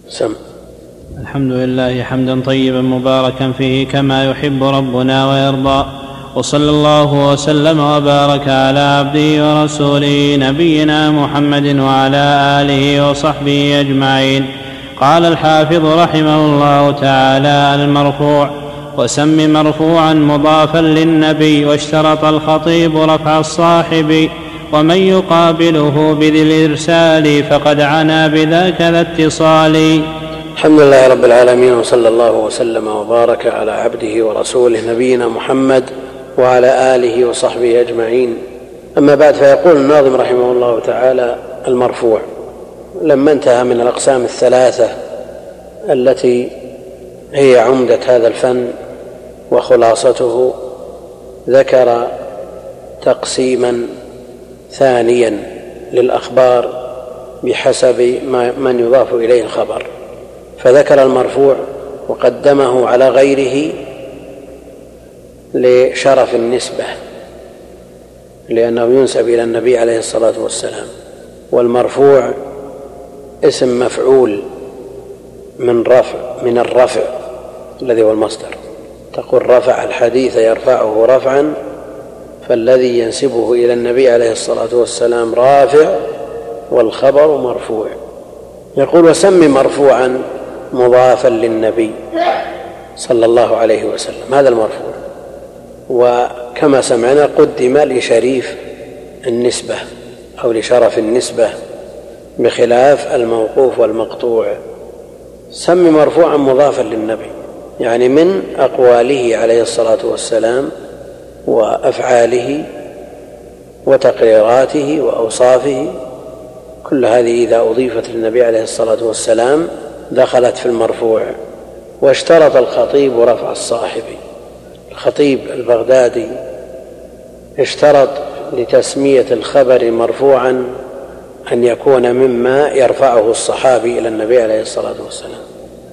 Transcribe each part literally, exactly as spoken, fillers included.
سم. الحمد لله حمدا طيبا مباركا فيه كما يحب ربنا ويرضى، وصلى الله وسلم وبارك على عبده ورسوله نبينا محمد وعلى آله وصحبه أجمعين. قال الحافظ رحمه الله تعالى: المرفوع: وسم مرفوعا مضافا للنبي، واشترط الخطيب رفع الصاحب، ومن يقابله بذي الإرسال فقد عنا بذاك ذا اتصال. الحمد لله رب العالمين، وصلى الله وسلم وبارك على عبده ورسوله نبينا محمد وعلى آله وصحبه أجمعين. أما بعد، فيقول الناظم رحمه الله تعالى: المرفوع. لما انتهى من الأقسام الثلاثة التي هي عمدة هذا الفن وخلاصته، ذكر تقسيما ثانيا للأخبار بحسب من يضاف إليه الخبر، فذكر المرفوع وقدمه على غيره لشرف النسبة، لأنه ينسب إلى النبي عليه الصلاة والسلام. والمرفوع اسم مفعول من رفع من الرفع الذي هو المصدر. تقول رفع الحديث يرفعه رفعا، فالذي ينسبه إلى النبي عليه الصلاة والسلام رافع، والخبر مرفوع. يقول: وسم مرفوعا مضافا للنبي صلى الله عليه وسلم. هذا المرفوع، وكما سمعنا قدم لشريف النسبة أو لشرف النسبة، بخلاف الموقوف والمقطوع. سم مرفوعا مضافا للنبي، يعني من أقواله عليه الصلاة والسلام وأفعاله وتقريراته وأوصافه، كل هذه إذا أضيفت للنبي عليه الصلاة والسلام دخلت في المرفوع. واشترط الخطيب رفع الصاحب. الخطيب البغدادي اشترط لتسمية الخبر مرفوعا أن يكون مما يرفعه الصحابي إلى النبي عليه الصلاة والسلام،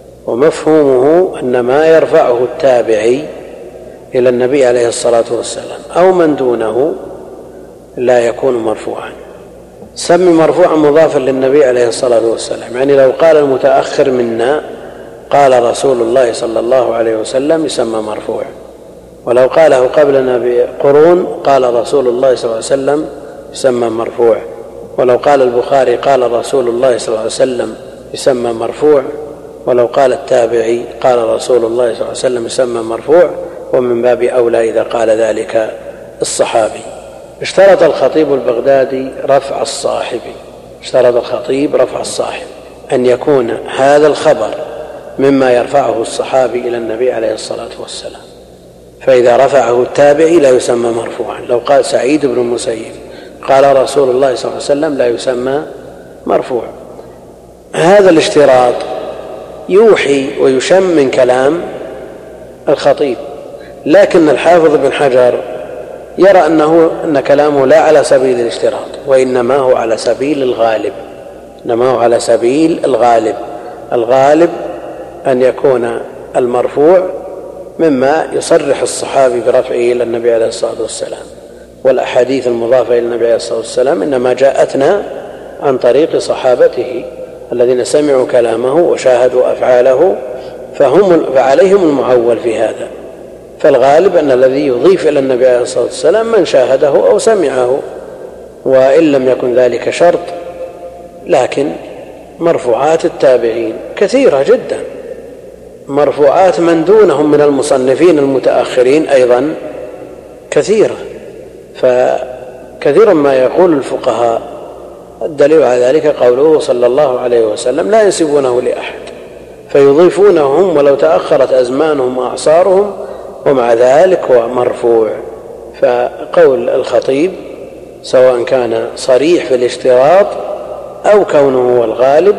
ومفهومه أن ما يرفعه التابعي إلى النبي عليه الصلاة والسلام أو من دونه لا يكون مرفوعا. سم مرفوعا مضافا للنبي عليه الصلاة والسلام، يعني لو قال المتأخر منا قال رسول الله صلى الله عليه وسلم يسمى مرفوع، ولو قاله قبلنا بقرون قال رسول الله صلى الله عليه وسلم يسمى مرفوع، ولو قال البخاري قال رسول الله صلى الله عليه وسلم يسمى مرفوع، ولو قال التابعي قال رسول الله صلى الله عليه وسلم يسمى مرفوع، ومن باب أولى إذا قال ذلك الصحابي. اشترط الخطيب البغدادي رفع الصاحب. اشترط الخطيب رفع الصاحب، أن يكون هذا الخبر مما يرفعه الصحابي إلى النبي عليه الصلاة والسلام، فإذا رفعه التابعي لا يسمى مرفوعا. لو قال سعيد بن المسيب قال رسول الله صلى الله عليه وسلم لا يسمى مرفوع. هذا الاشتراط يوحي ويشم من كلام الخطيب، لكن الحافظ بن حجر يرى أنه أن كلامه لا على سبيل الاشتراط، وإنما هو على سبيل الغالب. إنما هو على سبيل الغالب. الغالب أن يكون المرفوع مما يصرح الصحابي برفعه إلى النبي عليه الصلاة والسلام، والأحاديث المضافة إلى النبي عليه الصلاة والسلام إنما جاءتنا عن طريق صحابته الذين سمعوا كلامه وشاهدوا أفعاله، فهم فعليهم المعول في هذا. فالغالب أن الذي يضيف إلى النبي عليه الصلاة والسلام من شاهده أو سمعه، وإن لم يكن ذلك شرط. لكن مرفوعات التابعين كثيرة جدا، مرفوعات من دونهم من المصنفين المتأخرين أيضا كثيرة، فكثيرا ما يقول الفقهاء الدليل على ذلك قوله صلى الله عليه وسلم لا ينسبونه لأحد، فيضيفونهم ولو تأخرت أزمانهم وأعصارهم، ومع ذلك هو مرفوع. فقول الخطيب سواء كان صريح في الاشتراط أو كونه هو الغالب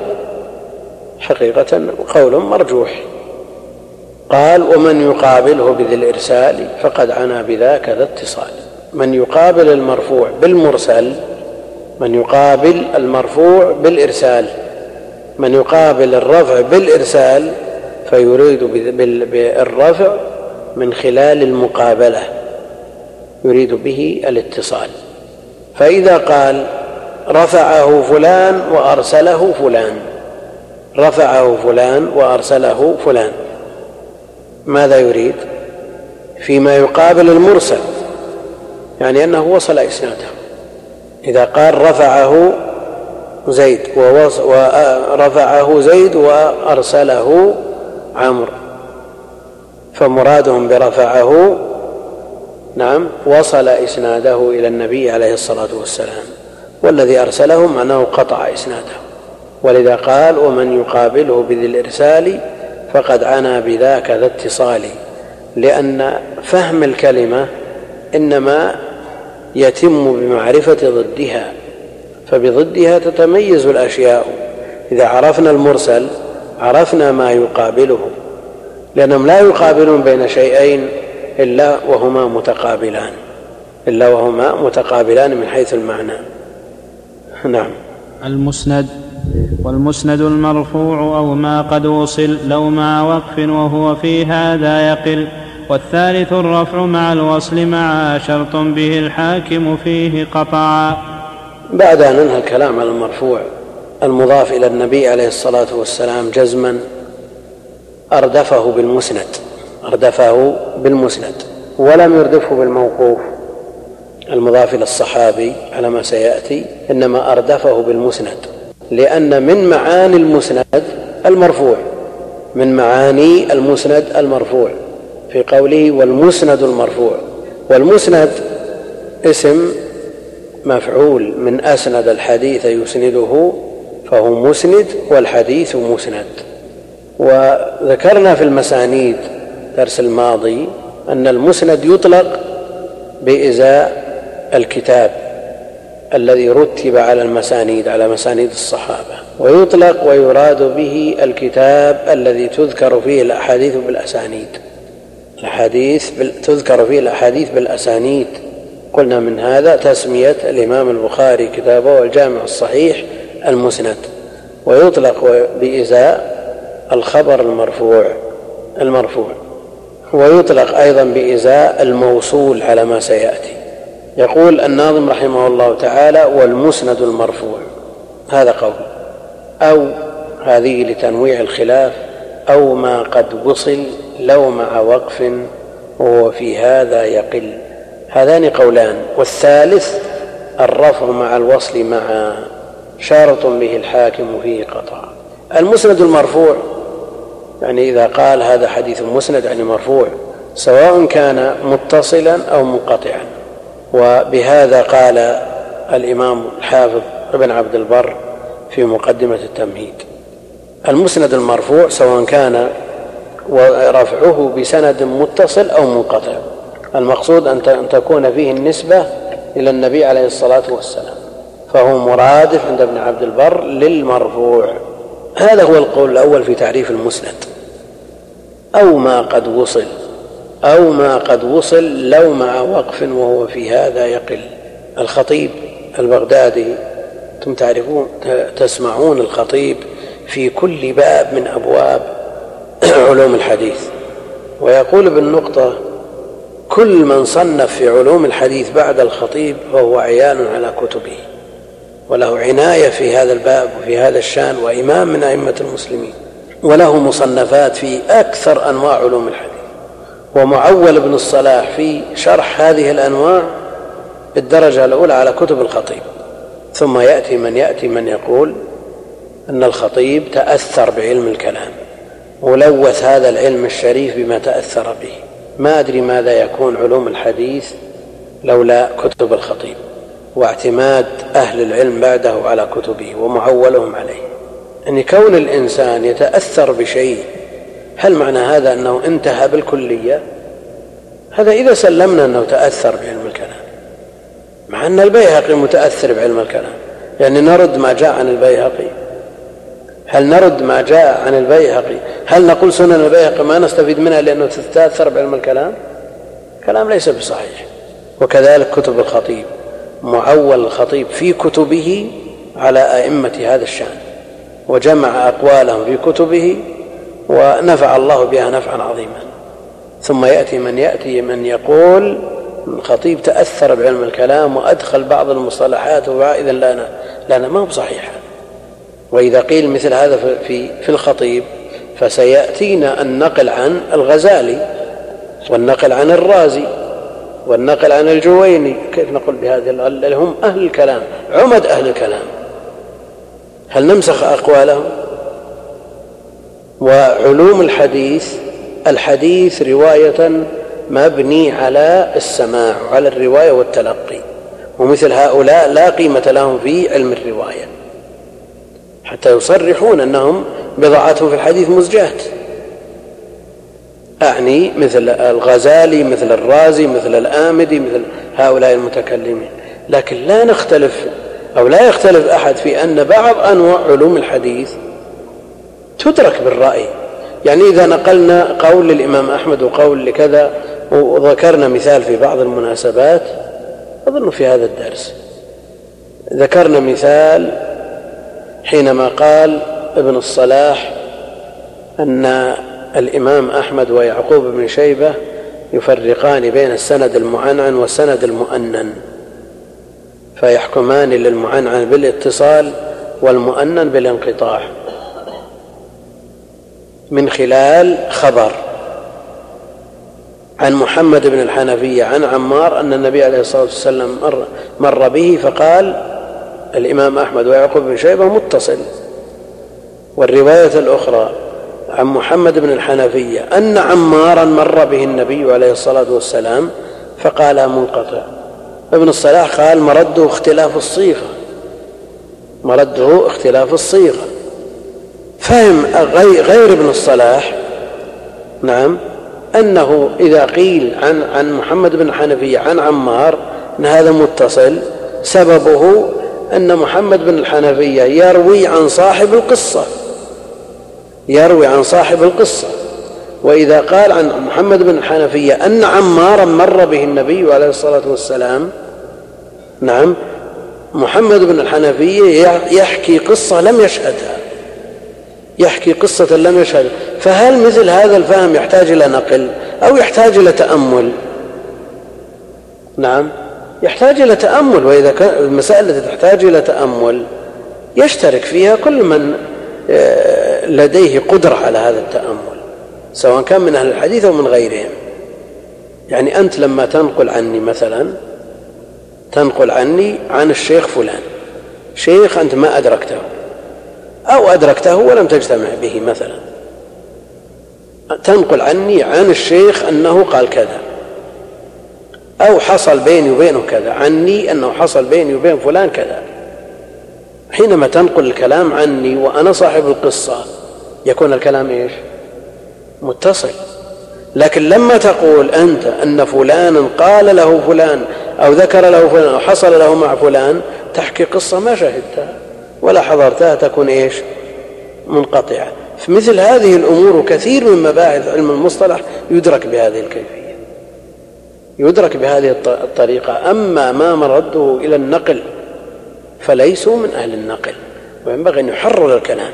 حقيقة قول مرجوح. قال: ومن يقابله بذي الإرسال فقد عنا بذاك ذا اتصال. من يقابل المرفوع بالمرسل، من يقابل المرفوع بالإرسال، من يقابل الرفع بالإرسال فيريد بالرفع من خلال المقابلة، يريد به الاتصال. فإذا قال رفعه فلان وأرسله فلان، رفعه فلان وأرسله فلان، ماذا يريد؟ فيما يقابل المرسل، يعني أنه وصل إسناده. إذا قال رفعه زيد ورفعه زيد وأرسله عمرو، فمرادهم برفعه نعم وصل إسناده إلى النبي عليه الصلاة والسلام، والذي أرسله معناه قطع إسناده، ولذا قال ومن يقابله بذي الإرسال فقد عنا بذاك ذا اتصال، لأن فهم الكلمة إنما يتم بمعرفة ضدها، فبضدها تتميز الأشياء. إذا عرفنا المرسل عرفنا ما يقابله، لأنهم لا يقابلون بين شيئين إلا وهما متقابلان إلا وهما متقابلان من حيث المعنى. نعم. المسند. والمسند المرفوع أو ما قد وصل لو مع وقف وهو في هذا يقل. والثالث الرفع مع الوصل مع شرط به الحاكم فيه قطعا. بعد أن انهى الكلام على المرفوع المضاف إلى النبي عليه الصلاة والسلام جزما، أردفه بالمسند أردفه بالمسند ولم يردفه بالموقوف المضاف إلى الصحابي على ما سيأتي، إنما أردفه بالمسند، لأن من معاني المسند المرفوع من معاني المسند المرفوع في قوله والمسند المرفوع. والمسند اسم مفعول من أسند الحديث يسنده فهو مسند، والحديث مسند. وذكرنا في المسانيد درس الماضي أن المسند يطلق بإزاء الكتاب الذي رتب على المسانيد على مسانيد الصحابة، ويطلق ويراد به الكتاب الذي تذكر فيه الأحاديث بالأسانيد الحديث تذكر فيه الأحاديث بالأسانيد. قلنا من هذا تسمية الإمام البخاري كتابه الجامع الصحيح المسند. ويطلق بإزاء الخبر المرفوع المرفوع ويطلق أيضا بإزاء الموصول على ما سيأتي. يقول الناظم رحمه الله تعالى والمسند المرفوع، هذا قول، أو هذه لتنويع الخلاف، أو ما قد وصل لو مع وقف وهو في هذا يقل. هذان قولان. والثالث الرفع مع الوصل مع شارط به الحاكم فيه قطع. المسند المرفوع يعني إذا قال هذا حديث مسند يعني مرفوع، سواء كان متصلا أو منقطعا. وبهذا قال الإمام الحافظ ابن عبد البر في مقدمة التمهيد: المسند المرفوع سواء كان ورفعه بسند متصل أو منقطع، المقصود أن تكون فيه النسبة إلى النبي عليه الصلاة والسلام، فهو مرادف عند ابن عبد البر للمرفوع. هذا هو القول الأول في تعريف المسند. أو ما قد وصل أو ما قد وصل لو مع وقف وهو في هذا يقل. الخطيب البغدادي أنتم تعرفون تسمعون الخطيب في كل باب من أبواب علوم الحديث، ويقول بالنقطة: كل من صنف في علوم الحديث بعد الخطيب فهو عيان على كتبه، وله عناية في هذا الباب وفي هذا الشان، وإمام من أئمة المسلمين، وله مصنفات في أكثر أنواع علوم الحديث. ومعول ابن الصلاح في شرح هذه الأنواع بالدرجة الأولى على كتب الخطيب. ثم يأتي من يأتي من يقول أن الخطيب تأثر بعلم الكلام ولوث هذا العلم الشريف بما تأثر به. ما أدري ماذا يكون علوم الحديث لولا كتب الخطيب واعتماد أهل العلم بعده على كتبه ومعولهم عليه. أن كون الإنسان يتأثر بشيء، هل معنى هذا أنه انتهى بالكلية؟ هذا إذا سلمنا أنه تأثر بعلم الكلام، مع أن البيهقي متأثر بعلم الكلام، يعني نرد ما جاء عن البيهقي؟ هل نرد ما جاء عن البيهقي؟ هل نقول سنن البيهقي ما نستفيد منها لأنه تتأثر بعلم الكلام؟ كلام ليس بصحيح. وكذلك كتب الخطيب، معول الخطيب في كتبه على أئمة هذا الشأن، وجمع أقوالهم في كتبه ونفع الله بها نفعا عظيما. ثم يأتي من يأتي من يقول الخطيب تأثر بعلم الكلام وأدخل بعض المصطلحات وإذن لنا لنا ما هو بصحيح. وإذا قيل مثل هذا في في الخطيب فسيأتينا النقل عن الغزالي والنقل عن الرازي والنقل عن الجويني. كيف نقول بهذه اللي هم أهل الكلام، عمد أهل الكلام؟ هل نمسخ أقوالهم؟ وعلوم الحديث، الحديث رواية مبني على السماع وعلى الرواية والتلقي، ومثل هؤلاء لا قيمة لهم في علم الرواية حتى يصرحون أنهم بضاعتهم في الحديث مزجات، أعني مثل الغزالي مثل الرازي مثل الآمدي مثل هؤلاء المتكلمين. لكن لا نختلف أو لا يختلف أحد في أن بعض أنواع علوم الحديث تدرك بالرأي. يعني إذا نقلنا قول للإمام أحمد وقول لكذا وذكرنا مثال في بعض المناسبات، أظن في هذا الدرس ذكرنا مثال حينما قال ابن الصلاح أن الإمام أحمد ويعقوب بن شيبة يفرقان بين السند المعنعن والسند المؤنن، فيحكمان للمعنعن بالاتصال والمؤنن بالانقطاع من خلال خبر عن محمد بن الحنفية عن عمار أن النبي عليه الصلاة والسلام مر, مر به فقال الإمام أحمد ويعقوب بن شيبة متصل، والرواية الأخرى عن محمد بن الحنفية أن عمارا مر به النبي عليه الصلاة والسلام فقال منقطع. ابن الصلاح قال مرده اختلاف الصيغة، مرده اختلاف الصيغة. فهم غير ابن الصلاح نعم أنه إذا قيل عن عن محمد بن الحنفية عن عمار أن هذا متصل، سببه أن محمد بن الحنفية يروي عن صاحب القصة، يروي عن صاحب القصة. وإذا قال عن محمد بن الحنفية أن عمارا مر به النبي عليه الصلاة والسلام، نعم محمد بن الحنفية يحكي قصة لم يشهدها، يحكي قصة لم يشهدها. فهل مثل هذا الفهم يحتاج إلى نقل أو يحتاج إلى تأمل؟ نعم يحتاج إلى تأمل. وإذا كان المسائل التي تحتاج إلى تأمل يشترك فيها كل من لديه قدرة على هذا التأمل، سواء كان من أهل الحديث أو من غيرهم. يعني أنت لما تنقل عني مثلا، تنقل عني عن الشيخ فلان، شيخ أنت ما أدركته أو أدركته ولم تجتمع به مثلا، تنقل عني عن الشيخ أنه قال كذا أو حصل بيني وبينه كذا، عني أنه حصل بيني وبين فلان كذا. حينما تنقل الكلام عني وأنا صاحب القصة يكون الكلام إيش؟ متصل. لكن لما تقول أنت أن فلانا قال له فلان أو ذكر له فلان أو حصل له مع فلان، تحكي قصة ما شهدتها ولا حضرتها، تكون إيش؟ منقطعة. في مثل هذه الأمور كثير من مباحث علم المصطلح يدرك بهذه الكيفية، يدرك بهذه الطريقة. أما ما مرده إلى النقل فليسوا من أهل النقل، وينبغي أن يحرر الكلام.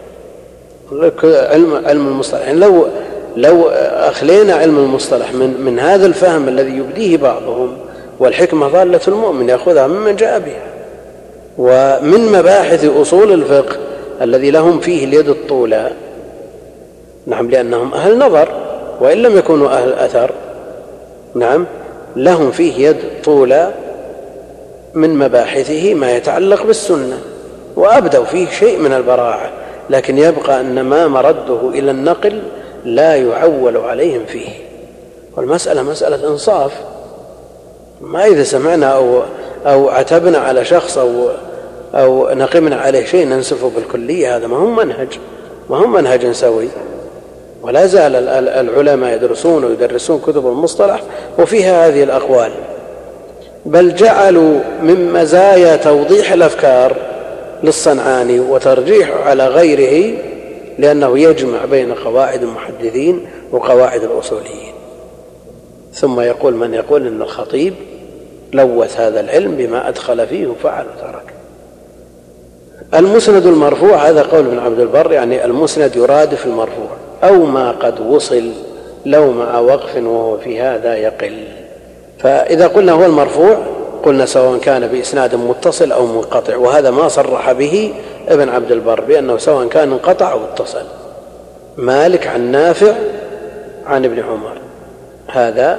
علم علم المصطلح يعني لو لو أخلينا علم المصطلح من من هذا الفهم الذي يبديه بعضهم، والحكمة ضالة المؤمن يأخذها ممن جاء بها، ومن مباحث أصول الفقه الذي لهم فيه اليد الطولى، نعم لأنهم أهل نظر وإن لم يكونوا أهل أثر، نعم لهم فيه يد طولى من مباحثه ما يتعلق بالسنة، وأبدوا فيه شيء من البراعة، لكن يبقى أن ما مرده إلى النقل لا يعول عليهم فيه. والمسألة مسألة إنصاف، ما إذا سمعنا أو, أو عتبنا على شخص أو, أو نقمنا عليه شيء ننسفه بالكلية، هذا ما هم منهج، ما هم منهج سوي. ولا زال العلماء يدرسون ويدرسون كتب المصطلح وفيها هذه الأقوال، بل جعلوا من مزايا توضيح الأفكار للصنعاني وترجيحه على غيره لأنه يجمع بين قواعد المحدثين وقواعد الأصوليين. ثم يقول من يقول إن الخطيب لوث هذا العلم بما أدخل فيه وفعل وترك. المسند المرفوع هذا قول ابن عبد البر، يعني المسند يرادف المرفوع أو ما قد وصل لو مع وقف وهو في هذا يقل. فإذا قلنا هو المرفوع قلنا سواء كان بإسناد متصل أو منقطع، وهذا ما صرح به ابن عبد البر بأنه سواء كان انقطع أو اتصل. مالك عن نافع عن ابن عمر، هذا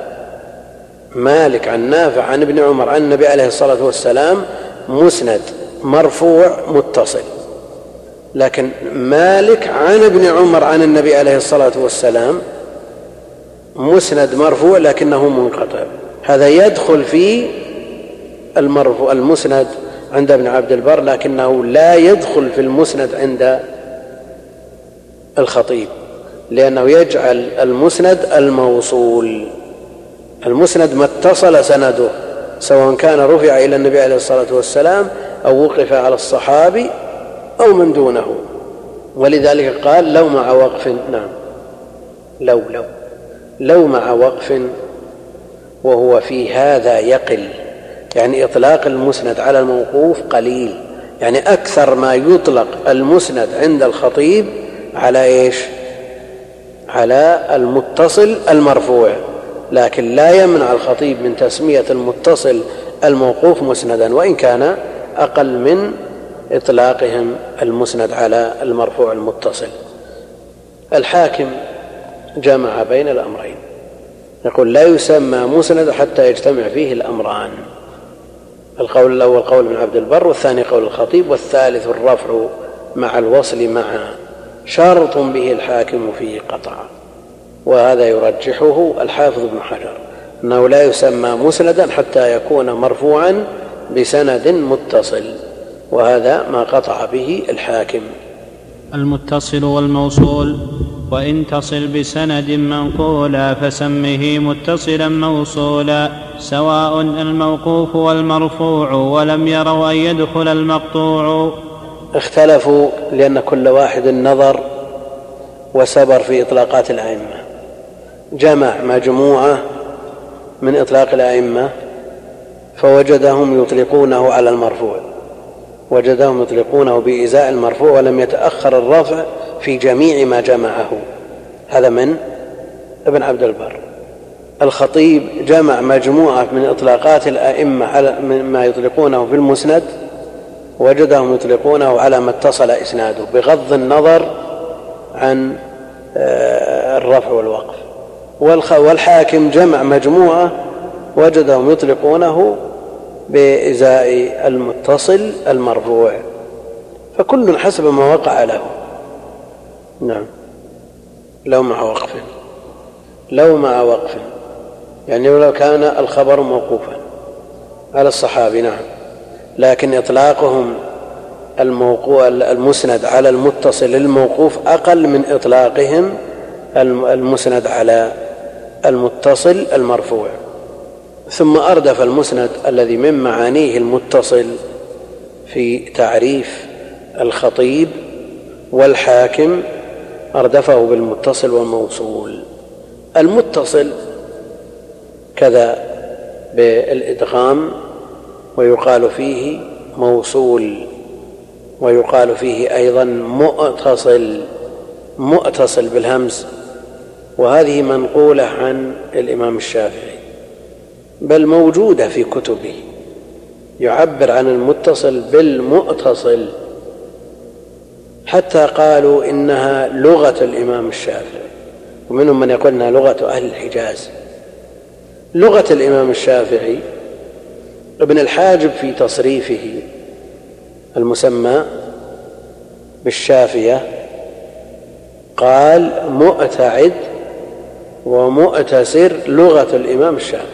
مالك عن نافع عن ابن عمر عن النبي عليه الصلاة والسلام مسند مرفوع متصل، لكن مالك عن ابن عمر عن النبي عليه الصلاة والسلام مسند مرفوع لكنه منقطع. هذا يدخل في المرفوع المسند عند ابن عبد البر، لكنه لا يدخل في المسند عند الخطيب، لأنه يجعل المسند الموصول. المسند ما اتصل سنده سواء كان رفع إلى النبي عليه الصلاة والسلام أو وقف على الصحابي أو من دونه، ولذلك قال لو مع وقف. نعم لو لو لو مع وقف، وهو في هذا يقل، يعني إطلاق المسند على الموقوف قليل، يعني أكثر ما يطلق المسند عند الخطيب على إيش؟ على المتصل المرفوع، لكن لا يمنع الخطيب من تسمية المتصل الموقوف مسندا، وإن كان أقل من إطلاقهم المسند على المرفوع المتصل. الحاكم جمع بين الأمرين، يقول لا يسمى مسند حتى يجتمع فيه الأمران. القول الأول قول ابن عبد البر، والثاني قول الخطيب، والثالث الرفع مع الوصل معا شرط به الحاكم فيه قطعا. وهذا يرجحه الحافظ ابن حجر، أنه لا يسمى مسندا حتى يكون مرفوعا بسند متصل، وهذا ما قطع به الحاكم. المتصل والموصول: وإن تصل بسند منقولا فسمه متصلا موصولا، سواء الموقوف والمرفوع، ولم يروا أن يدخل المقطوع. اختلفوا لأن كل واحد نظر وسبر في إطلاقات الأئمة، جمع مجموعة من إطلاق الأئمة فوجدهم يطلقونه على المرفوع، وجدهم يطلقونه بإزاء المرفوع، ولم يتأخر الرفع في جميع ما جمعه. هذا من ابن عبد البر. الخطيب جمع مجموعة من إطلاقات الأئمة على ما يطلقونه في المسند، وجدهم يطلقونه على ما اتصل إسناده بغض النظر عن الرفع والوقف. والحاكم جمع مجموعة وجدهم يطلقونه بإزاء المتصل المرفوع، فكل حسب ما وقع له. نعم لو مع وقف، لو مع وقف يعني لو كان الخبر موقوفا على الصحابي، نعم، لكن إطلاقهم المسند على المتصل الموقوف أقل من إطلاقهم المسند على المتصل المرفوع. ثم أردف المسند الذي من معانيه المتصل في تعريف الخطيب والحاكم، أردفه بالمتصل والموصول. المتصل كذا بالإدغام، ويقال فيه موصول، ويقال فيه أيضا مؤتصل، مؤتصل بالهمز، وهذه منقولة عن الإمام الشافعي، بل موجودة في كتبه، يعبر عن المتصل بالمؤتصل، حتى قالوا إنها لغة الإمام الشافعي، ومنهم من يقول إنها لغة أهل الحجاز. لغة الإمام الشافعي ابن الحاجب في تصريفه المسمى بالشافية قال مؤتعد ومؤتسر لغة الإمام الشافعي،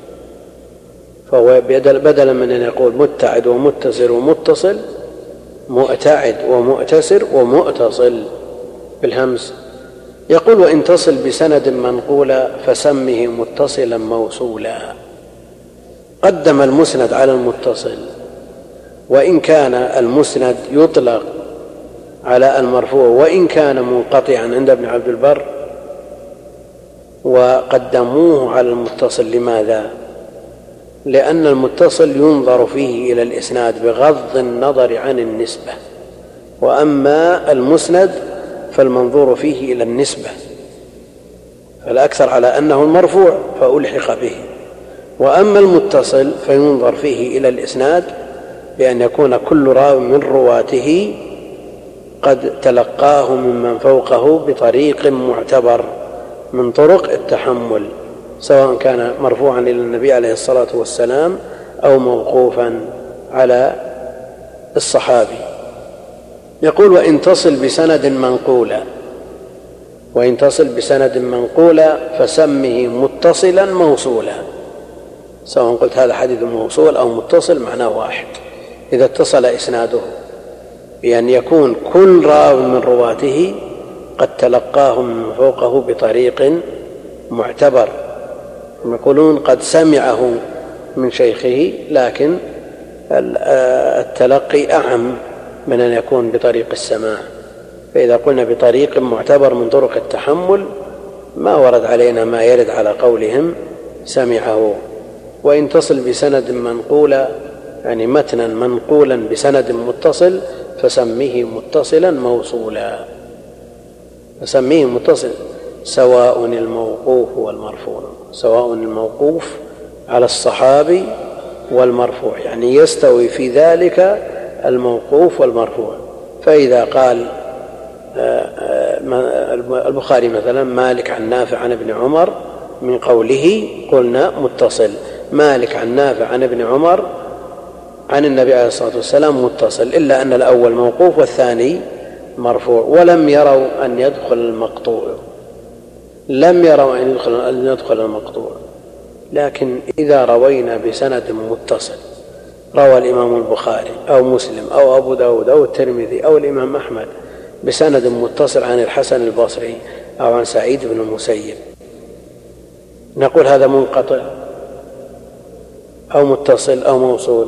فهو بدلا من أن يقول متعد ومتسر ومتصل، مؤتعد ومؤتسر ومؤتصل بالهمز. يقول وإن تصل بسند منقولا فسمه متصلا موصولا. قدم المسند على المتصل، وإن كان المسند يطلق على المرفوع وإن كان منقطعا عند ابن عبد البر، وقدموه على المتصل. لماذا؟ لأن المتصل ينظر فيه إلى الإسناد بغض النظر عن النسبة، وأما المسند فالمنظور فيه إلى النسبة، فالأكثر على أنه المرفوع فألحق به، وأما المتصل فينظر فيه إلى الإسناد بأن يكون كل راو من رواته قد تلقاه ممن فوقه بطريق معتبر من طرق التحمل، سواء كان مرفوعا إلى النبي عليه الصلاة والسلام أو موقوفا على الصحابي. يقول: وإن تصل بسند منقولا وإن تصل بسند منقولا فسمه متصلا موصولا. سواء قلت هذا حديث موصول أو متصل معناه واحد. إذا اتصل إسناده بأن يكون كل راو من رواته قد تلقاه من فوقه بطريق معتبر، يقولون قد سمعه من شيخه، لكن التلقي أعم من أن يكون بطريق السماع. فإذا قلنا بطريق معتبر من طرق التحمل ما ورد علينا ما يرد على قولهم سمعه. وإن تصل بسند منقولا يعني متنا منقولا بسند متصل فسميه متصلا موصولا. فسميه متصل سواء الموقوف والمرفوع، سواء الموقوف على الصحابي والمرفوع، يعني يستوي في ذلك الموقوف والمرفوع. فإذا قال البخاري مثلا مالك عن نافع عن ابن عمر من قوله قلنا متصل، مالك عن نافع عن ابن عمر عن النبي عليه الصلاة والسلام متصل، إلا أن الأول موقوف والثاني مرفوع. ولم يروا أن يدخل المقطوع، لم يروا أن يدخل, أن يدخل المقطوع. لكن إذا روينا بسند متصل، روى الإمام البخاري أو مسلم أو أبو داود أو الترمذي أو الإمام أحمد بسند متصل عن الحسن البصري أو عن سعيد بن المسيب، نقول هذا منقطع أو متصل أو موصول؟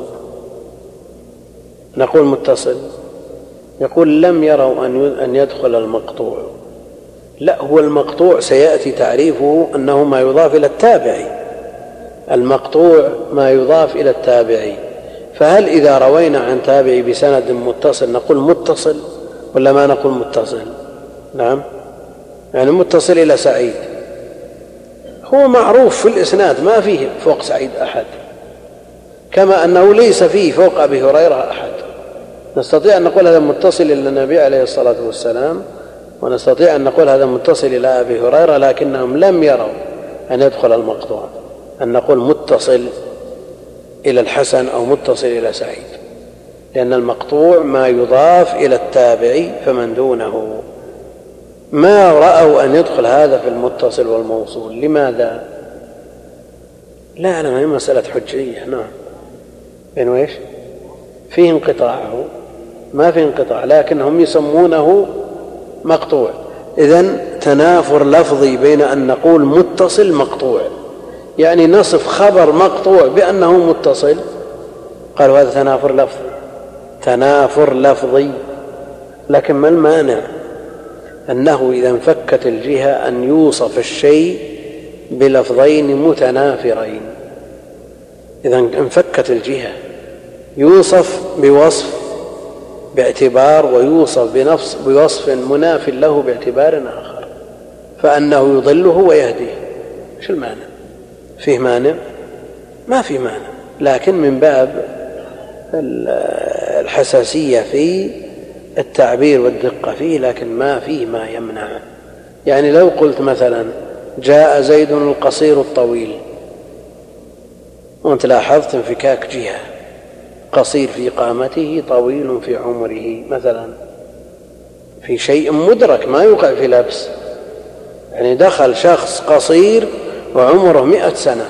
نقول متصل. يقول لم يروا أن يدخل المقطوع. لا، هو المقطوع سيأتي تعريفه أنه ما يضاف إلى التابعي، المقطوع ما يضاف إلى التابعي. فهل إذا روينا عن تابعي بسند متصل نقول متصل ولا ما نقول متصل؟ نعم، يعني متصل إلى سعيد، هو معروف في الإسناد ما فيه فوق سعيد أحد، كما أنه ليس فيه فوق أبي هريرة أحد. نستطيع أن نقول هذا متصل إلى النبي عليه الصلاة والسلام، ونستطيع أن نقول هذا متصل إلى أبي هريرة، لكنهم لم يروا أن يدخل المقطوع، أن نقول متصل إلى الحسن أو متصل إلى سعيد، لأن المقطوع ما يضاف إلى التابعي فمن دونه. ما رأوا أن يدخل هذا في المتصل والموصول. لماذا؟ لا أعلم، هي مسألة حجية. نعم، بين ويش فيه انقطاعه، ما فيه انقطاع، لكنهم يسمونه مقطوع. إذن تنافر لفظي بين أن نقول متصل مقطوع، يعني نصف خبر مقطوع بأنه متصل، قالوا هذا تنافر لفظي، تنافر لفظي. لكن ما المانع أنه إذا انفكت الجهة أن يوصف الشيء بلفظين متنافرين؟ إذا انفكت الجهة يوصف بوصف باعتبار ويوصف بنفس بوصف مناف له باعتبار آخر، فأنه يضله ويهديه. ايش المانع؟ فيه مانع؟ ما فيه مانع، لكن من باب الحساسية في التعبير والدقة فيه، لكن ما فيه ما يمنع. يعني لو قلت مثلا جاء زيد القصير الطويل، وانت لاحظت انفكاك جهة، قصير في قامته طويل في عمره مثلا، في شيء مدرك ما يوقع في لبس، يعني دخل شخص قصير وعمره مئة سنة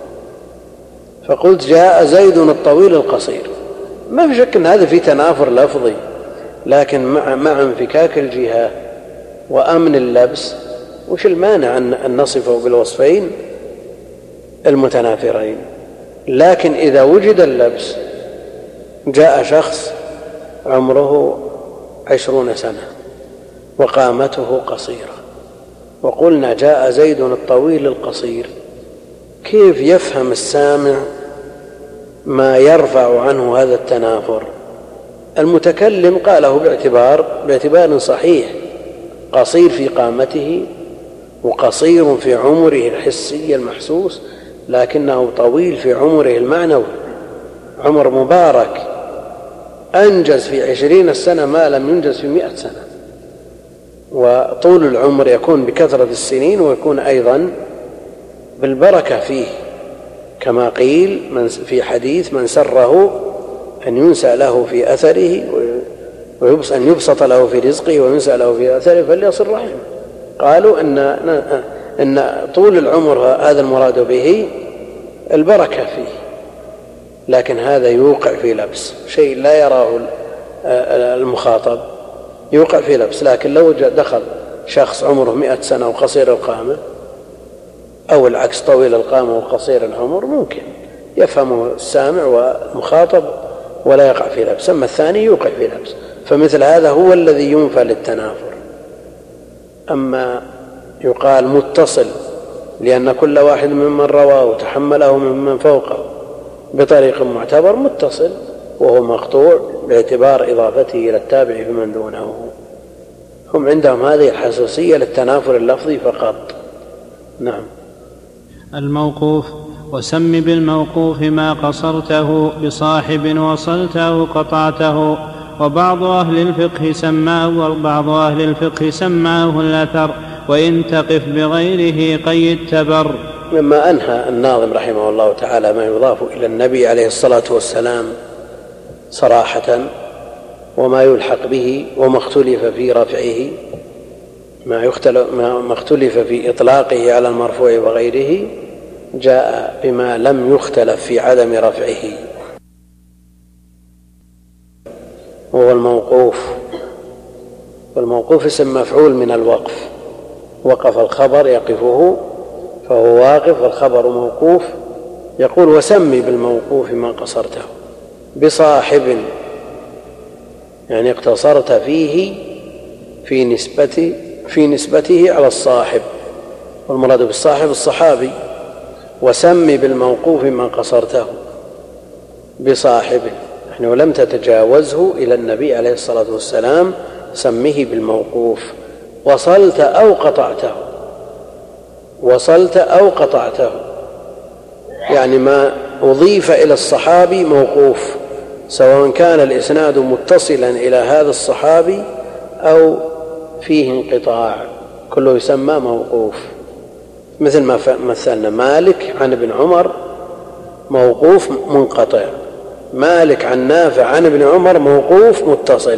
فقلت جاء زيد الطويل القصير، ما في شك أن هذا في تنافر لفظي، لكن مع, مع انفكاك الجهة وأمن اللبس وش المانع أن نصفه بالوصفين المتنافرين؟ لكن إذا وجد اللبس، جاء شخص عمره عشرون سنة وقامته قصيرة وقلنا جاء زيد الطويل القصير، كيف يفهم السامع ما يرفع عنه هذا التنافر؟ المتكلم قاله باعتبار باعتبار صحيح، قصير في قامته وقصير في عمره الحسي المحسوس، لكنه طويل في عمره المعنوي، عمر مبارك أنجز في عشرين سنة ما لم ينجز في مئة سنة. وطول العمر يكون بكثرة السنين ويكون أيضا بالبركة فيه، كما قيل من في حديث: من سره أن ينسى له في أثره وأن يبسط له في رزقه وينسى له في أثره فليصل رحمه. قالوا إن, إن طول العمر هذا المراد به البركة فيه، لكن هذا يوقع في لبس، شيء لا يراه المخاطب يوقع في لبس. لكن لو دخل شخص عمره مئة سنة وقصير القامة، أو العكس طويل القامة وقصير العمر، ممكن يفهمه السامع والمخاطب ولا يقع في لبس. أما الثاني يوقع في لبس، فمثل هذا هو الذي ينفى للتنافر. أما يقال متصل لأن كل واحد ممن رواه وتحمله ممن فوقه بطريق معتبر متصل، وهو مقطوع باعتبار إضافته إلى التابع فيمن دونه. هم عندهم هذه الحساسية للتنافر اللفظي فقط. نعم. الموقوف: وسم بالموقوف ما قصرته، بصاحب وصلته قطعته. وبعض أهل الفقه سماه وبعض أهل الفقه سماه الأثر، وإن تقف بغيره قيد تبر. مما أنهى الناظم رحمه الله تعالى ما يضاف إلى النبي عليه الصلاة والسلام صراحة، وما يلحق به، وما اختلف في رفعه، ما اختلف في إطلاقه على المرفوع وغيره، جاء بما لم يختلف في عدم رفعه، وهو الموقوف. والموقوف اسم مفعول من الوقف، وقف الخبر يقفه فهو واقف، والخبر موقوف. يقول: وسمي بالموقوف ما قصرته، بصاحب يعني اقتصرت فيه في نسبته في نسبته على الصاحب، والمراد بالصاحب الصحابي. وسمي بالموقوف ما قصرته بصاحب يعني ولم تتجاوزه إلى النبي عليه الصلاة والسلام، سمه بالموقوف. وصلت أو قطعته، وصلت أو قطعته يعني ما أضيف إلى الصحابي موقوف، سواء كان الإسناد متصلا إلى هذا الصحابي أو فيه انقطاع، كله يسمى موقوف. مثل ما مثلنا: مالك عن ابن عمر موقوف منقطع، مالك عن نافع عن ابن عمر موقوف متصل.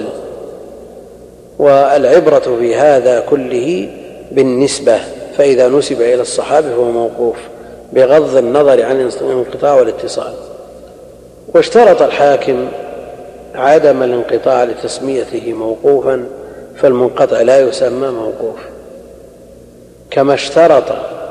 والعبرة في هذا كله بالنسبة، فإذا نسب إلى الصحابي فهو موقوف بغض النظر عن الانقطاع والاتصال. واشترط الحاكم عدم الانقطاع لتسميته موقوفا، فالمنقطع لا يسمى موقوف، كما اشترط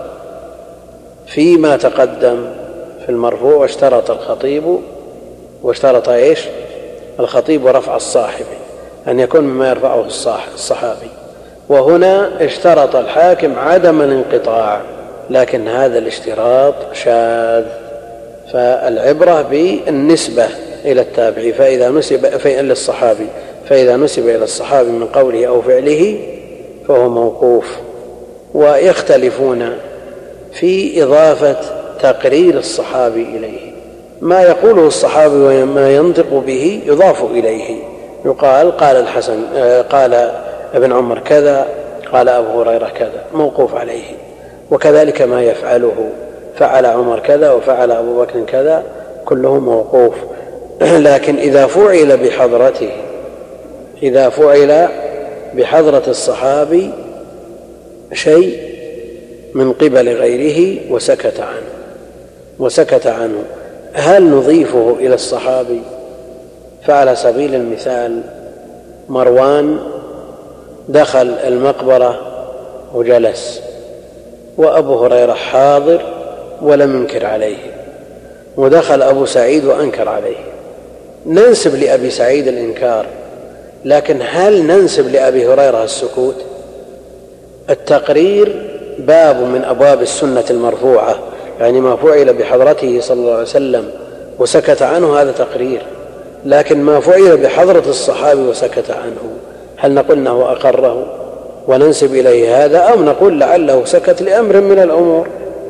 فيما تقدم في المرفوع. واشترط الخطيب واشترط ايش الخطيب رفع الصاحب، أن يكون مما يرفعه الصحابي. وهنا اشترط الحاكم عدم الانقطاع، لكن هذا الاشتراط شاذ، فالعبرة بالنسبة إلى التابعي، فإذا نسب إلى الصحابي فإذا نسب إلى الصحابي من قوله أو فعله فهو موقوف. ويختلفون في إضافة تقرير الصحابي إليه، ما يقوله الصحابي وما ينطق به يضاف إليه، يقال قال الحسن قال ابن عمر كذا، قال أبو هريرة كذا، موقوف عليه. وكذلك ما يفعله، فعل عمر كذا وفعل أبو بكر كذا، كله موقوف. لكن إذا فعل بحضرته إذا فعل بحضرة الصحابي شيء من قبل غيره وسكت عنه وسكت عنه هل نضيفه إلى الصحابي؟ فعلى سبيل المثال مروان دخل المقبرة وجلس، وأبو هريرة حاضر ولم ينكر عليه، ودخل أبو سعيد وأنكر عليه. ننسب لأبي سعيد الإنكار، لكن هل ننسب لأبي هريرة السكوت؟ التقرير باب من أبواب السنة المرفوعة، يعني ما فعل بحضرته صلى الله عليه وسلم وسكت عنه هذا تقرير. لكن ما فعل بحضرة الصحابي وسكت عنه، هل نقول أنه أقره وننسب إليه هذا، أو نقول لعله سكت لأمر من الأمور؟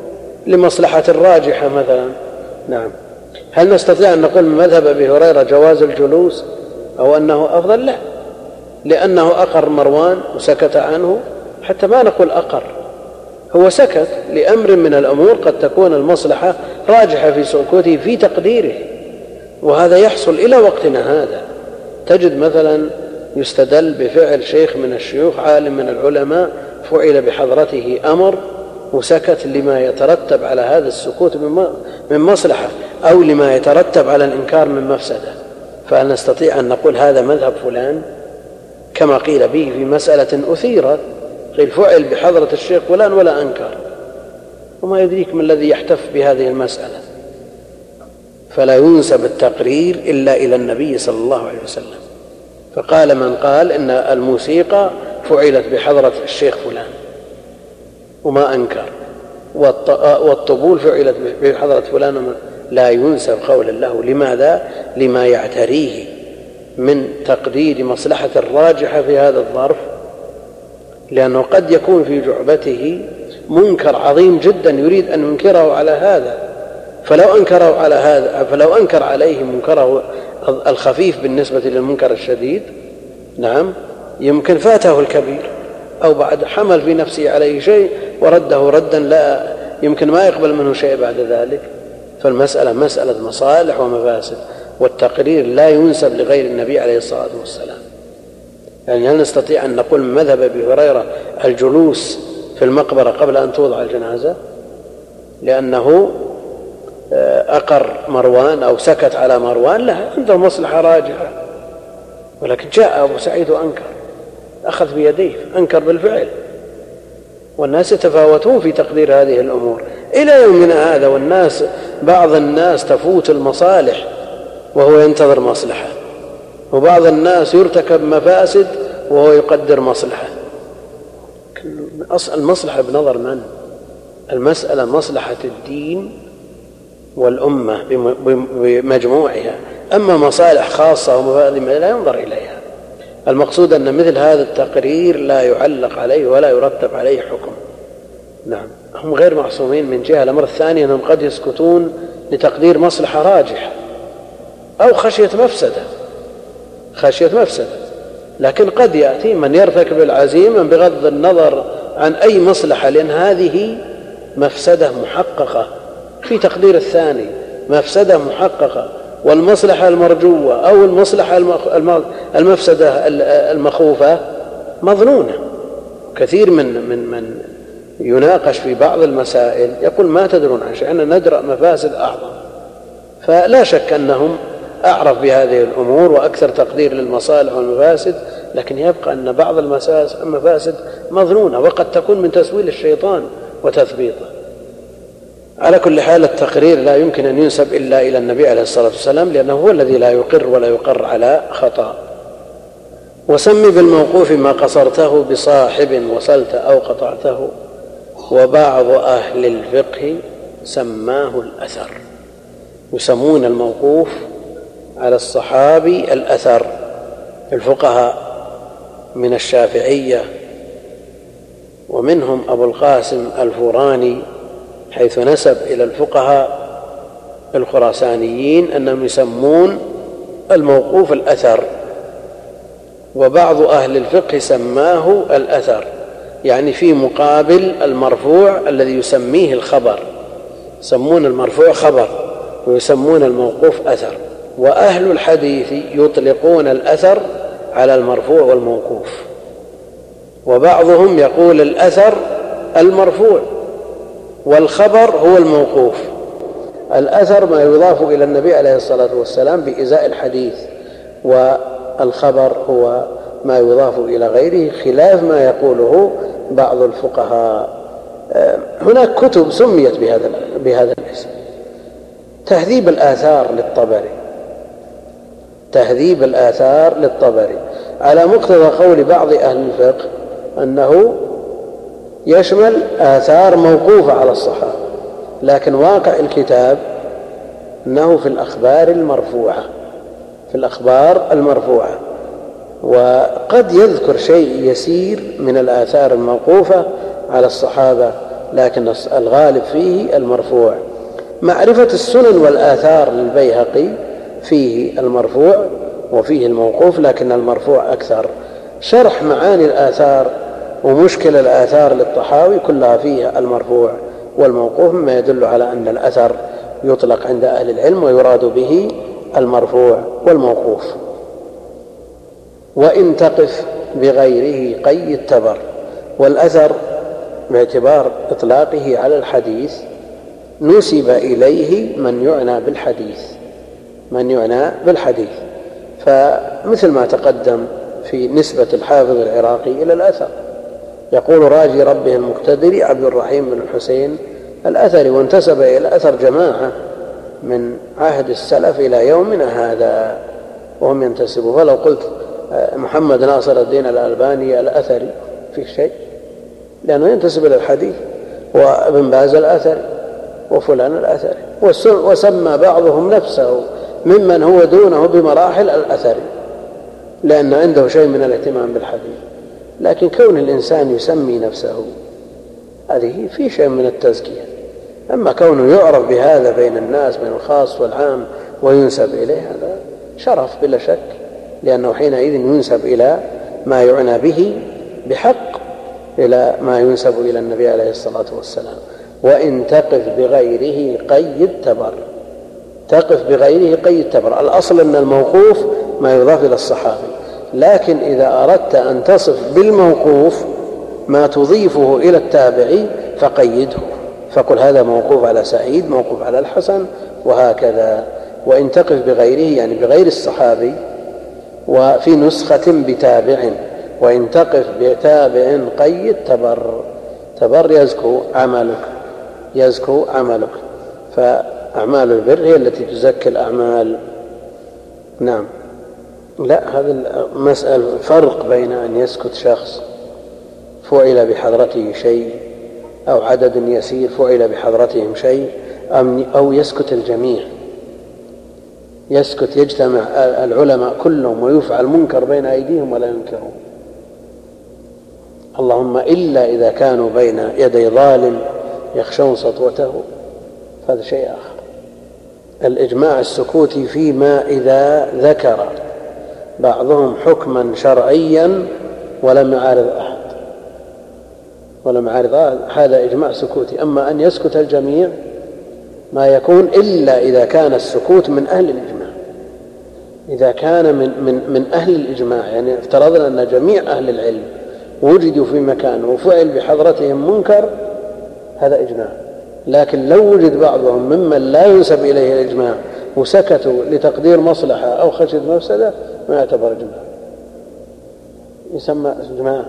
لمصلحة راجحة مثلا. نعم. هل نستطيع أن نقول من مذهب أبي هريرة جواز الجلوس أو أنه أفضل؟ لا، لأنه أقر مروان وسكت عنه، حتى ما نقول أقر، هو سكت لأمر من الأمور قد تكون المصلحة راجحة في سكوته في تقديره، وهذا يحصل إلى وقتنا هذا. تجد مثلا يستدل بفعل شيخ من الشيوخ، عالم من العلماء، فعل بحضرته أمر وسكت لما يترتب على هذا السكوت من مصلحة، أو لما يترتب على الإنكار من مفسدة، فهل نستطيع أن نقول هذا مذهب فلان كما قيل به في مسألة أثيرت، قيل فعل بحضرة الشيخ فلان ولا أنكر، وما يدريك من الذي يحتف بهذه المسألة؟ فلا ينسب التقرير إلا إلى النبي صلى الله عليه وسلم. فقال من قال إن الموسيقى فعلت بحضرة الشيخ فلان وما أنكر، والطبول فعلت بحضرة فلان، لا ينسب قولا له. لماذا؟ لما يعتريه من تقدير مصلحة الراجحة في هذا الظرف، لأنه قد يكون في جعبته منكر عظيم جدا يريد أن ينكره على هذا، فلو أنكره على هذا فلو أنكر عليه منكره الخفيف بالنسبة للمنكر الشديد، نعم، يمكن فاته الكبير، أو بعد حمل في نفسه عليه شيء ورده ردا لا يمكن ما يقبل منه شيء بعد ذلك. فالمسألة مسألة مصالح ومفاسد، والتقرير لا ينسب لغير النبي عليه الصلاة والسلام. يعني هل نستطيع أن نقول من مذهب أبي هريرة الجلوس في المقبرة قبل أن توضع الجنازة لأنه أقر مروان أو سكت على مروان؟ لا، عنده مصلحة راجحة، ولكن جاء أبو سعيد وأنكر، أخذ بيديه أنكر بالفعل، والناس يتفاوتون في تقدير هذه الأمور إلى يومنا هذا. والناس بعض الناس تفوت المصالح وهو ينتظر مصلحة، وبعض الناس يرتكب مفاسد وهو يقدر مصلحة. المصلحة بنظر من؟ المسألة مصلحة الدين والأمة بمجموعها، أما مصالح خاصة ومفاسد لا ينظر إليها. المقصود أن مثل هذا التقرير لا يعلق عليه ولا يرتب عليه حكم. نعم، هم غير معصومين من جهة. الأمر الثاني أنهم قد يسكتون لتقدير مصلحة راجحة أو خشية مفسدة خشية مفسدة لكن قد يأتي من يرتكب العزيمة بغض النظر عن أي مصلحة، لأن هذه مفسدة محققة في تقدير الثاني، مفسدة محققة، والمصلحة المرجوة أو المصلحة المفسدة المخوفة مظنونة. كثير من من من يناقش في بعض المسائل يقول ما تدرون عن شيء، أننا ندرأ مفاسد أعظم. فلا شك أنهم أعرف بهذه الأمور وأكثر تقدير للمصالح والمفاسد، لكن يبقى أن بعض المفاسد مظنونة وقد تكون من تسويل الشيطان وتثبيطه. على كل حال التقرير لا يمكن أن ينسب إلا إلى النبي عليه الصلاة والسلام، لأنه هو الذي لا يقر ولا يقر على خطأ. وسمي بالموقوف ما قصرته بصاحب وصلت أو قطعته، وبعض أهل الفقه سماه الأثر. يسمون الموقوف على الصحابي الأثر. الفقهاء من الشافعية ومنهم أبو القاسم الفوراني حيث نسب إلى الفقهاء الخراسانيين أنهم يسمون الموقوف الأثر، وبعض أهل الفقه سماه الأثر، يعني في مقابل المرفوع الذي يسميه الخبر. يسمون المرفوع خبر ويسمون الموقوف أثر. وأهل الحديث يطلقون الأثر على المرفوع والموقوف، وبعضهم يقول الأثر المرفوع والخبر هو الموقوف. الأثر ما يضاف إلى النبي عليه الصلاة والسلام بإزاء الحديث، والخبر هو ما يضاف إلى غيره، خلاف ما يقوله بعض الفقهاء. هناك كتب سميت بهذا بهذا الاسم. تهذيب الآثار للطبري تهذيب الآثار للطبري على مقتضى قول بعض أهل الفقه أنه يشمل آثار موقوفة على الصحابة، لكن واقع الكتاب أنه في الأخبار المرفوعة في الأخبار المرفوعة وقد يذكر شيء يسير من الآثار الموقوفة على الصحابة لكن الغالب فيه المرفوع. معرفة السنن والآثار للبيهقي فيه المرفوع وفيه الموقوف، لكن المرفوع أكثر. شرح معاني الآثار ومشكل الآثار للطحاوي كلها فيها المرفوع والموقوف، مما يدل على أن الأثر يطلق عند أهل العلم ويراد به المرفوع والموقوف. وإن تقف بغيره قيد تبر. والأثر باعتبار إطلاقه على الحديث نسب إليه من يعنى بالحديث من يعنى بالحديث فمثل ما تقدم في نسبة الحافظ العراقي إلى الأثر، يقول راجي ربه المقتدر عبد الرحيم بن الحسين الأثري، وانتسب إلى الأثر جماعة من عهد السلف إلى يومنا هذا وهم ينتسبوا. فلو قلت محمد ناصر الدين الألباني الأثري في شيء، لأنه ينتسب إلى الحديث، وابن باز الأثري وفلان الأثري، وسمى بعضهم نفسه ممن هو دونه بمراحل الأثري لأن عنده شيء من الاهتمام بالحديث. لكن كون الإنسان يسمي نفسه هذه في شيء من التزكية. أما كونه يعرف بهذا بين الناس بين الخاص والعام وينسب إليه هذا شرف بلا شك، لأنه حينئذ ينسب إلى ما يعنى به بحق، إلى ما ينسب إلى النبي عليه الصلاة والسلام. وإن تقف بغيره قيد تبر. تقف بغيره قيد تبر. الأصل أن الموقوف ما يضاف إلى الصحابي، لكن إذا أردت أن تصف بالموقوف ما تضيفه إلى التابعي فقيده، فقل هذا موقوف على سعيد، موقوف على الحسن، وهكذا. وإن تقف بغيره يعني بغير الصحابي، وفي نسخة بتابع. وإن تقف بتابع قيد تبر. تبر يزكو عملك يزكو عملك فأعمال البر هي التي تزكي الأعمال. نعم. لا، هذا المسألة فرق بين أن يسكت شخص فعل بحضرته شيء أو عدد يسير فعل بحضرتهم شيء، أو يسكت الجميع، يسكت يجتمع العلماء كلهم ويفعل منكر بين أيديهم ولا ينكرون، اللهم إلا إذا كانوا بين يدي ظالم يخشون سطوته، هذا شيء آخر. الإجماع السكوتي فيما إذا ذكر بعضهم حكما شرعيا ولم يعارض أحد ولم يعارض أحد هذا إجماع سكوتي. أما أن يسكت الجميع ما يكون إلا إذا كان السكوت من أهل الإجماع. إذا كان من, من, من أهل الإجماع، يعني افترضنا أن جميع أهل العلم وجدوا في مكان وفعل بحضرتهم منكر، هذا إجماع. لكن لو وجد بعضهم ممن لا ينسب إليه الإجماع وسكتوا لتقدير مصلحة أو خشية مفسدة ما يعتبر إجماع، يسمى إجماع.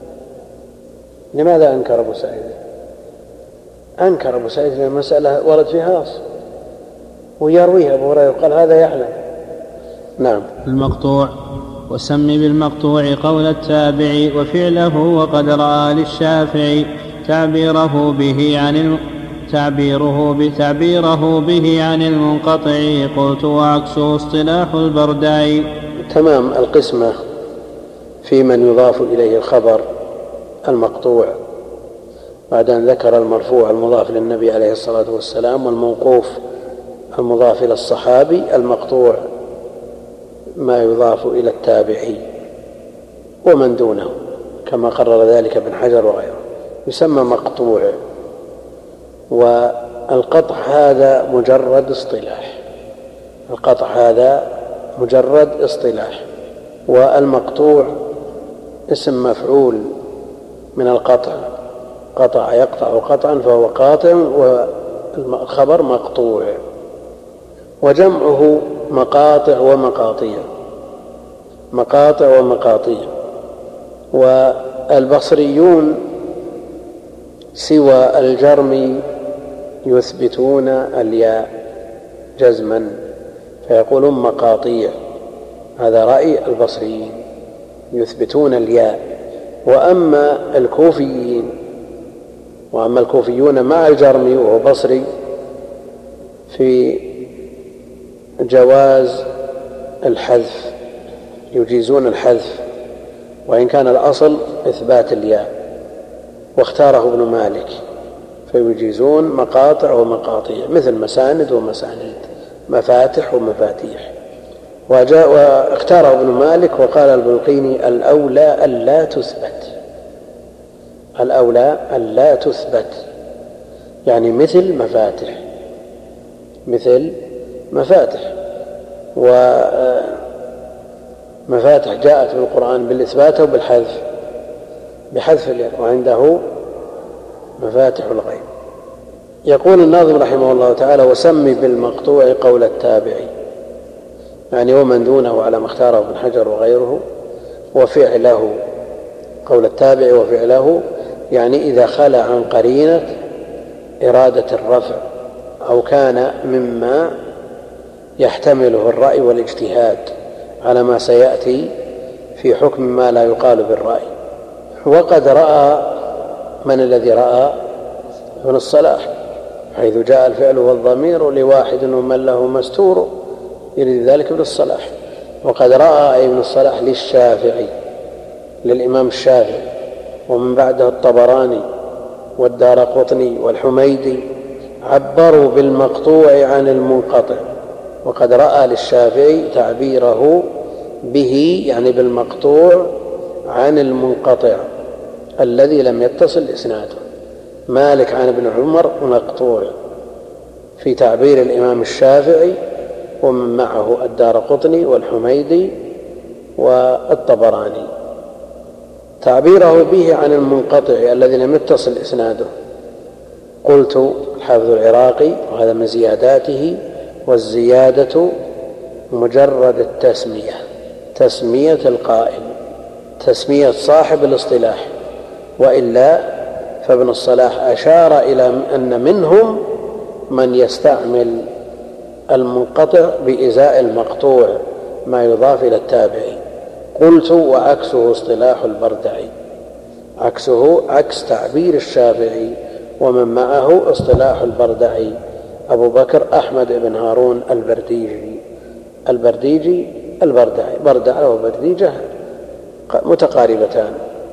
لماذا أنكر أبو سعيد؟ أنكر أبو سعيد لأن المسألة ورد فيها أصل ويرويها أبو هريرة قال هذا يعلم. نعم. المقطوع. وسم بالمقطوع قول التابع وفعله وقد رأى للشافعي تعبيره به عن الم... تعبيره بتعبيره به عن المنقطع. قلت وعكسه اصطلاح البردعي. تمام القسمة في من يضاف إليه الخبر المقطوع بعد أن ذكر المرفوع المضاف للنبي عليه الصلاة والسلام والموقوف المضاف إلى الصحابي. المقطوع ما يضاف إلى التابعي ومن دونه كما قرر ذلك ابن حجر وغيره، يسمى مقطوع. والقطع هذا مجرد اصطلاح القطع هذا مجرد اصطلاح والمقطوع اسم مفعول من القطع، قطع يقطع قطعا فهو قاطع، والخبر مقطوع. وجمعه مقاطع ومقاطيع مقاطع ومقاطيع. والبصريون سوى الجرم يثبتون الياء جزما فيقولون مقاطيع، هذا رأي البصريين يثبتون الياء. وأما الكوفيين وأما الكوفيون مع الجرمي وهو بصري في جواز الحذف، يجيزون الحذف وإن كان الأصل إثبات الياء، واختاره ابن مالك فيجيزون مقاطع ومقاطيع مثل مساند ومسانيد، مفاتح ومفاتيح. وجاء واختاره ابن مالك وقال البلقيني الأولى ألا تثبت، الأولى ألا تثبت يعني مثل مفاتح، مثل مفاتح. ومفاتح جاءت في القرآن بالإثبات وبالحذف، بحذف الياء، وعنده مفاتح الغيب. يقول الناظم رحمه الله تعالى: وسمي بالمقطوع قول التابعي، يعني ومن دونه على ما اختاره ابن حجر وغيره، وفعله قول التابع وفعله يعني إذا خلى عن قرينة إرادة الرفع أو كان مما يحتمله الرأي والاجتهاد على ما سيأتي في حكم ما لا يقال بالرأي. وقد رأى من الذي رأى ابن الصلاح، حيث جاء الفعل والضمير لواحد ومن له مستور، يريد ذلك ابن الصلاح. وقد رأى ابن الصلاح للشافعي، للإمام الشافعي، ومن بعده الطبراني والدارقطني والحميدي عبروا بالمقطوع عن المنقطع. وقد رأى للشافعي تعبيره به يعني بالمقطوع عن المنقطع الذي لم يتصل إسناده. مالك عن ابن عمر مقطوع في تعبير الإمام الشافعي ومن معه الدارقطني والحميدي والطبراني، تعبيره به عن المنقطع الذي لم يتصل إسناده. قلت الحافظ العراقي وهذا من زياداته: والزيادة مجرد التسمية، تسمية القائل، تسمية صاحب الاصطلاح، وإلا فابن الصلاح أشار إلى أن منهم من يستعمل المنقطع بإزاء المقطوع ما يضاف إلى التابعي. قلت وعكسه اصطلاح البردعي، عكسه عكس تعبير الشافعي ومن معه اصطلاح البردعي أبو بكر أحمد بن هارون البرديجي، البرديجي البردعي، بردعة وبرديجة متقاربتان،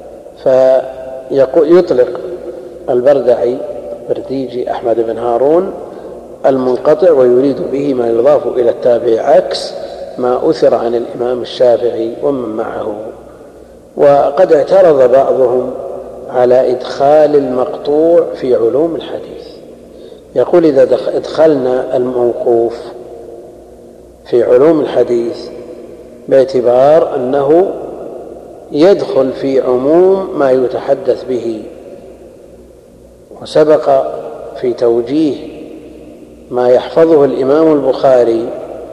فيطلق البردعي برديجي أحمد بن هارون المنقطع ويريد به ما يضاف إلى التابع، عكس ما أثر عن الإمام الشافعي ومن معه. وقد اعترض بعضهم على إدخال المقطوع في علوم الحديث، يقول إذا ادخلنا الموقوف في علوم الحديث باعتبار أنه يدخل في عموم ما يتحدث به، وسبق في توجيه ما يحفظه الإمام البخاري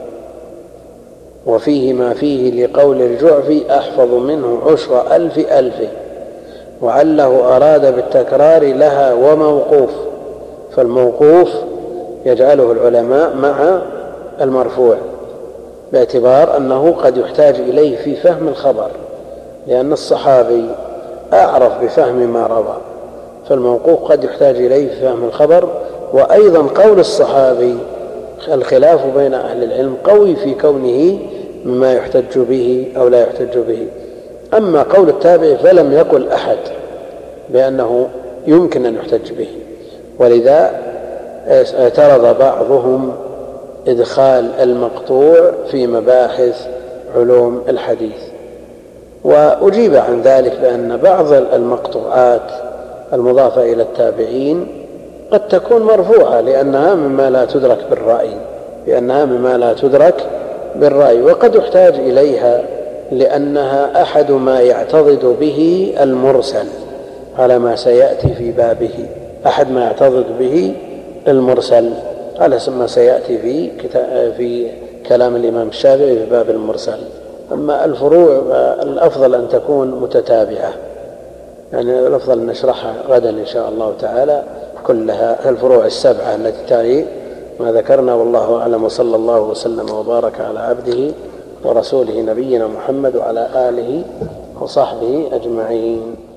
وفيه ما فيه لقول الجعفي أحفظ منه عشر ألف ألف، وعله أراد بالتكرار لها وموقوف، فالموقوف يجعله العلماء مع المرفوع باعتبار أنه قد يحتاج إليه في فهم الخبر، لأن الصحابي أعرف بفهم ما روى، فالموقوف قد يحتاج إليه في فهم الخبر. وأيضا قول الصحابي الخلاف بين أهل العلم قوي في كونه مما يحتج به أو لا يحتج به. أما قول التابع فلم يقل أحد بأنه يمكن أن يحتج به، ولذا اعترض بعضهم إدخال المقطوع في مباحث علوم الحديث. وأجيب عن ذلك بأن بعض المقطوعات المضافة إلى التابعين قد تكون مرفوعة لأنها مما لا تدرك بالرأي، لأنها مما لا تدرك بالرأي وقد يحتاج إليها لأنها أحد ما يعتضد به المرسل على ما سيأتي في بابه، أحد ما يعتضد به المرسل على ما سيأتي في في كلام الإمام الشافعي في باب المرسل. أما الفروع الأفضل أن تكون متتابعة، يعني الأفضل أن نشرحها غدا إن شاء الله تعالى كلها، الفروع السبعة التي تلي ما ذكرنا. والله أعلم، وصلى الله وسلم وبارك على عبده ورسوله نبينا محمد وعلى آله وصحبه أجمعين.